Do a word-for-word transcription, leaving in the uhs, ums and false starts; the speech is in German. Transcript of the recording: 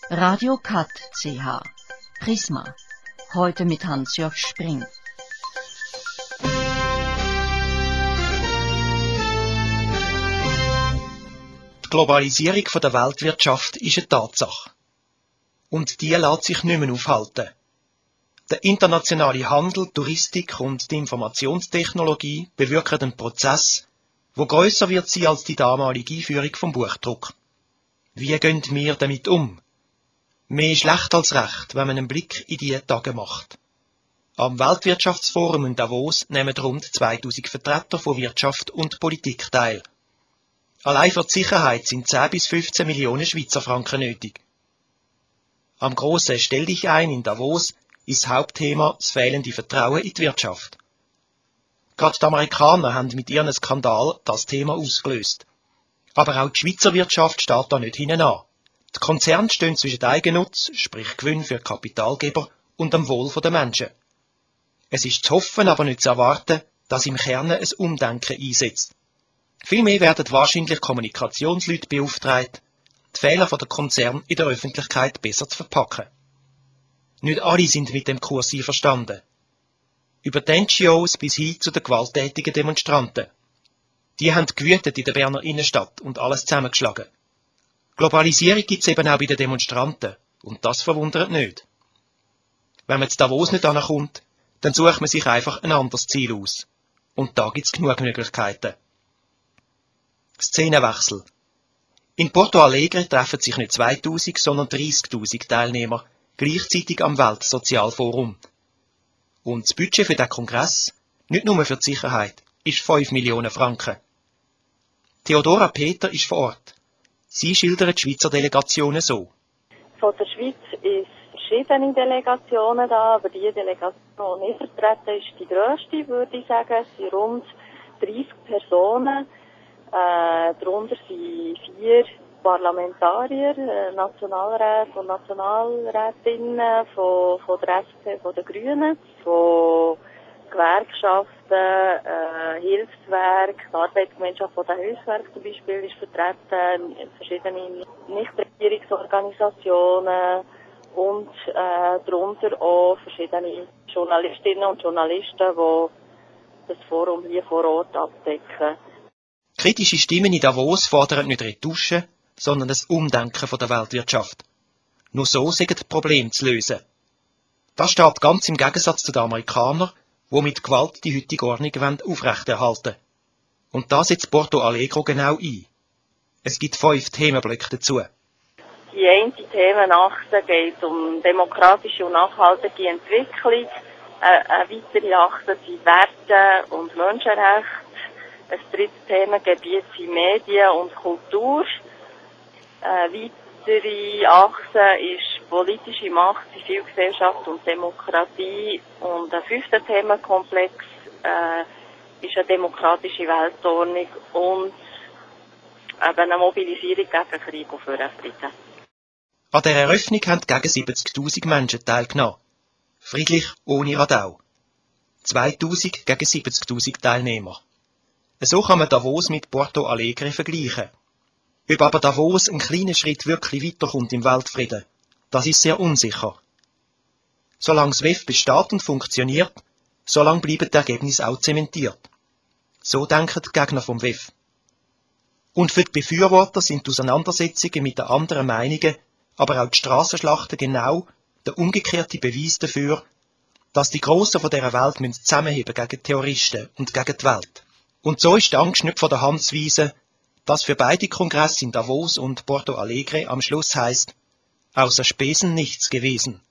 Radio Cut C H. Prisma. Heute mit Hans-Jörg Spring. Die Globalisierung der Weltwirtschaft ist eine Tatsache. Und die lässt sich nicht mehr aufhalten. Der internationale Handel, Touristik und die Informationstechnologie bewirken einen Prozess, der grösser wird sein als die damalige Einführung vom Buchdruck. Wie gehen wir damit um? Mehr schlecht als recht, wenn man einen Blick in diese Tage macht. Am Weltwirtschaftsforum in Davos nehmen rund zweitausend Vertreter von Wirtschaft und Politik teil. Allein für die Sicherheit sind zehn bis fünfzehn Millionen Schweizer Franken nötig. Am grossen Stell dich ein in Davos ist das Hauptthema das fehlende Vertrauen in die Wirtschaft. Gerade die Amerikaner haben mit ihrem Skandal das Thema ausgelöst. Aber auch die Schweizer Wirtschaft steht da nicht hinein an. Die Konzerne stehen zwischen Eigennutz, sprich Gewinn für Kapitalgeber, und dem Wohl der Menschen. Es ist zu hoffen, aber nicht zu erwarten, dass im Kern ein Umdenken einsetzt. Vielmehr werden wahrscheinlich Kommunikationsleute beauftragt, die Fehler der Konzerne in der Öffentlichkeit besser zu verpacken. Nicht alle sind mit dem Kurs einverstanden. Über die N G Os bis hin zu den gewalttätigen Demonstranten. Die haben gewütet in der Berner Innenstadt und alles zusammengeschlagen. Globalisierung gibt's eben auch bei den Demonstranten, und das verwundert nicht. Wenn man zu Davos nicht ankommt, dann sucht man sich einfach ein anderes Ziel aus. Und da gibt's genug Möglichkeiten. Szenenwechsel. In Porto Alegre treffen sich nicht zweitausend, sondern dreissigtausend Teilnehmer gleichzeitig am Weltsozialforum. Und das Budget für den Kongress, nicht nur für die Sicherheit, ist fünf Millionen Franken. Theodora Peter ist vor Ort. Sie schildert die Schweizer Delegationen so. Von der Schweiz ist verschiedene Delegationen da, aber die Delegation, die ich vertrete, ist die grösste, würde ich sagen. Es sind rund dreissig Personen. Äh, darunter sind vier Parlamentarier, äh, Nationalräte und Nationalrätinnen von, von der S P, von den Grünen, von Gewerkschaften, äh, Hilfswerk, die Arbeitsgemeinschaft von den Hilfswerk zum Beispiel ist vertreten, verschiedene Nichtregierungsorganisationen und äh, darunter auch verschiedene Journalistinnen und Journalisten, die das Forum hier vor Ort abdecken. Kritische Stimmen in Davos fordern nicht Retuschen, sondern das Umdenken von der Weltwirtschaft. Nur so sind die Probleme zu lösen. Das steht ganz im Gegensatz zu den Amerikanern, die mit Gewalt die heutige Ordnung aufrechterhalten wollen. Und da setzt Porto Alegre genau ein. Es gibt fünf Themenblöcke dazu. Die eine Themenachse geht um demokratische und nachhaltige Entwicklung. Eine weitere Achse sind Werte und Menschenrechte. Ein drittes Themengebiet sind Medien und Kultur. Eine weitere Achse ist politische Macht, Zivilgesellschaft und Demokratie. Und ein fünfter Themenkomplex äh, ist eine demokratische Weltordnung und eben eine Mobilisierung gegen Krieg und für den Frieden. An dieser Eröffnung haben gegen siebzigtausend Menschen teilgenommen. Friedlich ohne Radau. zweitausend gegen siebzigtausend Teilnehmer. So kann man Davos mit Porto Alegre vergleichen. Ob aber Davos einen kleinen Schritt wirklich weiterkommt im Weltfrieden, das ist sehr unsicher. Solange das W E F besteht und funktioniert, solange bleiben die Ergebnisse auch zementiert. So denken die Gegner vom W E F. Und für die Befürworter sind die Auseinandersetzungen mit den anderen Meinungen, aber auch die Strassenschlachten genau der umgekehrte Beweis dafür, dass die Grossen von dieser Welt müssen zusammenheben gegen Terroristen und gegen die Welt. Und so ist die Angst nicht von der Hand zu weisen, dass für beide Kongresse in Davos und Porto Alegre am Schluss heisst, außer Spesen nichts gewesen.